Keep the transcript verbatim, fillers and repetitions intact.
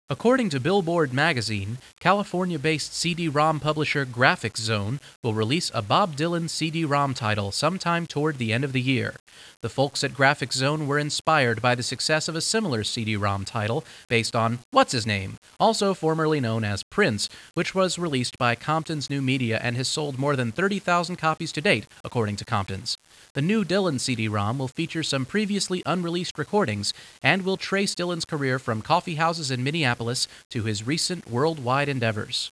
According to Billboard magazine, California-based C D ROM publisher Graphic Zone will release a Bob Dylan C D ROM title sometime toward the end of the year. The folks at Graphic Zone were inspired by the success of a similar C D ROM title based on What's His Name, also formerly known as Prince, which was released by Compton's New Media and has sold more than thirty thousand copies to date, according to Compton's. The new Dylan C D ROM will feature some previously unreleased recordings and will trace Dylan's career from coffee houses in Minneapolis to his recent worldwide endeavors.